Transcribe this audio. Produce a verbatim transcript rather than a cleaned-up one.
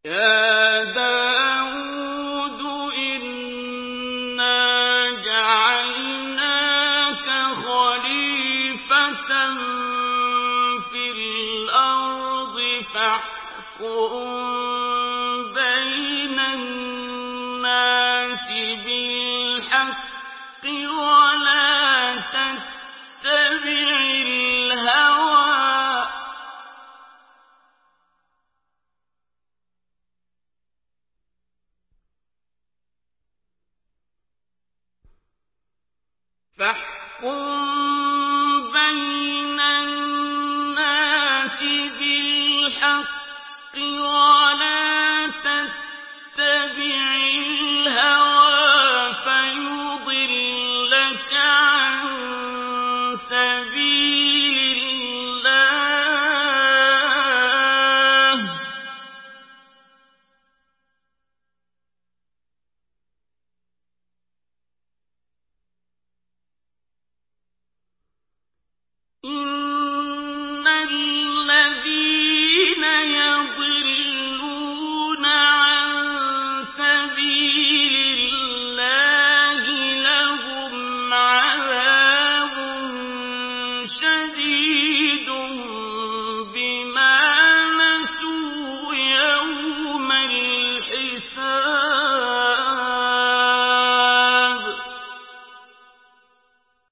يَا دَاوُودُ إِنَّا جَعَلْنَاكَ خَلِيفَةً فِي الْأَرْضِ فَاحْكُم بَيْنَ النَّاسِ بِالْحَقِّ وَلَا تَتَّبِعِ الْهَوَىٰ فاحكم بين الناس بالحق ولا